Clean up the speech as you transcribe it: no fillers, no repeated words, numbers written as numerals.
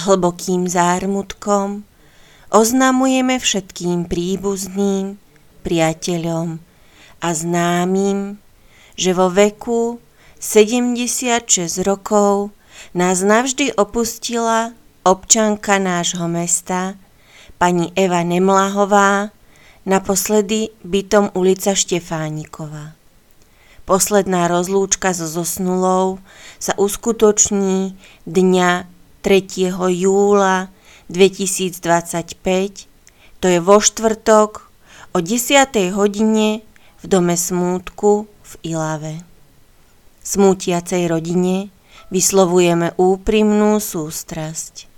hlbokým zármutkom oznamujeme všetkým príbuzným, priateľom a známym, že vo veku 76 rokov nás navždy opustila občanka nášho mesta, pani Eva Nemlahová, naposledy bytom ulica Štefánikova. Posledná rozlúčka so zosnulou sa uskutoční dňa 3. júla 2025, to je vo štvrtok o 10. hodine v dome smútku v Ilave. Smútiacej rodine vyslovujeme úprimnú sústrasť.